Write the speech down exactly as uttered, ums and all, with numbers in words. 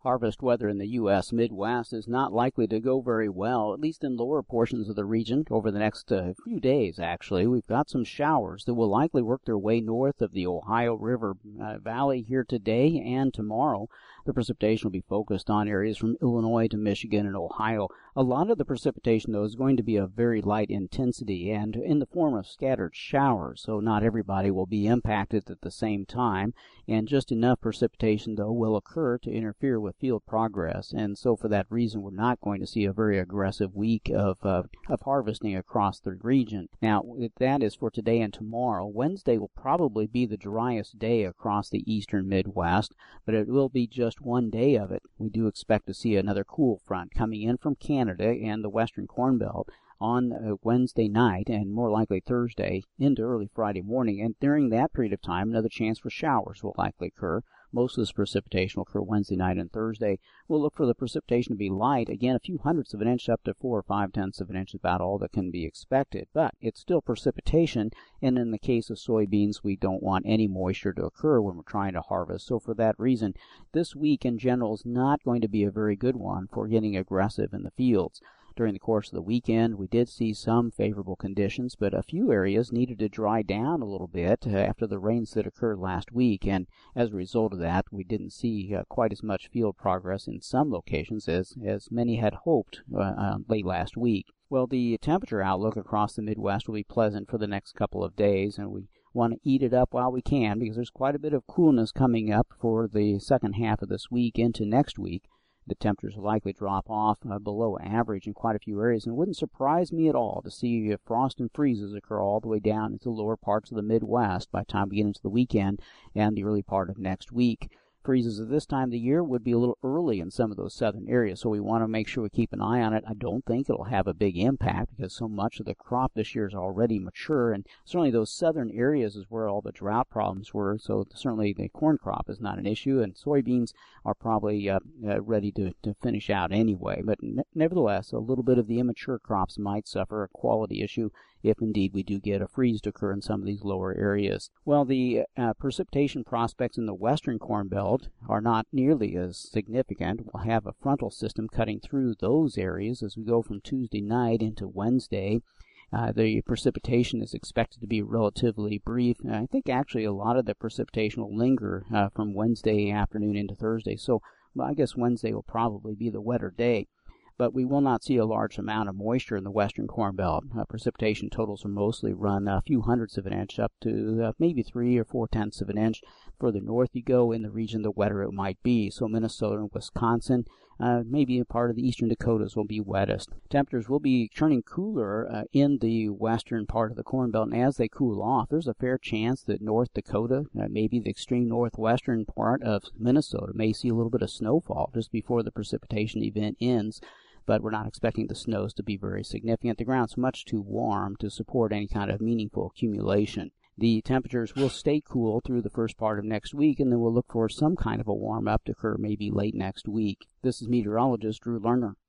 Harvest weather in the U S Midwest is not likely to go very well, at least in lower portions of the region, over the next uh, few days, actually. We've got some showers that will likely work their way north of the Ohio River uh, Valley here today and tomorrow. The precipitation will be focused on areas from Illinois to Michigan and Ohio. A lot of the precipitation, though, is going to be of very light intensity and in the form of scattered showers, so not everybody will be impacted at the same time, and just enough precipitation, though, will occur to interfere with field progress, and so for that reason we're not going to see a very aggressive week of uh, of harvesting across the region. Now, that is for today and tomorrow. Wednesday will probably be the driest day across the eastern Midwest, but it will be just one day of it. We do expect to see another cool front coming in from Canada and the western Corn Belt on uh, Wednesday night and more likely Thursday into early Friday morning, and during that period of time another chance for showers will likely occur. Most of this precipitation will occur Wednesday night and Thursday. We'll look for the precipitation to be light. Again, a few hundredths of an inch up to four or five tenths of an inch is about all that can be expected. But it's still precipitation, and in the case of soybeans, we don't want any moisture to occur when we're trying to harvest. So for that reason, this week in general is not going to be a very good one for getting aggressive in the fields. During the course of the weekend, we did see some favorable conditions, but a few areas needed to dry down a little bit uh, after the rains that occurred last week, and as a result of that, we didn't see uh, quite as much field progress in some locations as, as many had hoped uh, uh, late last week. Well, the temperature outlook across the Midwest will be pleasant for the next couple of days, and we want to eat it up while we can because there's quite a bit of coolness coming up for the second half of this week into next week. The temperatures will likely drop off uh, below average in quite a few areas, and it wouldn't surprise me at all to see uh, frost and freezes occur all the way down into the lower parts of the Midwest by the time we get into the weekend and the early part of next week. Freezes at this time of the year would be a little early in some of those southern areas, so we want to make sure we keep an eye on it. I don't think it'll have a big impact because so much of the crop this year is already mature, and certainly those southern areas is where all the drought problems were, so certainly the corn crop is not an issue, and soybeans are probably uh, uh, ready to, to finish out anyway. But ne- nevertheless, a little bit of the immature crops might suffer a quality issue if indeed we do get a freeze to occur in some of these lower areas. Well, the uh, precipitation prospects in the western Corn Belt are not nearly as significant. We'll have a frontal system cutting through those areas as we go from Tuesday night into Wednesday. Uh, the precipitation is expected to be relatively brief. And I think actually a lot of the precipitation will linger uh, from Wednesday afternoon into Thursday. So well, I guess Wednesday will probably be the wetter day. But we will not see a large amount of moisture in the western Corn Belt. Uh, precipitation totals will mostly run a few hundredths of an inch up to uh, maybe three or four tenths of an inch. Further north you go in the region, the wetter it might be. So Minnesota and Wisconsin, uh, maybe a part of the eastern Dakotas will be wettest. Temperatures will be turning cooler uh, in the western part of the Corn Belt, and as they cool off, there's a fair chance that North Dakota, uh, maybe the extreme northwestern part of Minnesota, may see a little bit of snowfall just before the precipitation event ends. But we're not expecting the snows to be very significant. The ground's much too warm to support any kind of meaningful accumulation. The temperatures will stay cool through the first part of next week, and then we'll look for some kind of a warm-up to occur maybe late next week. This is meteorologist Drew Lerner.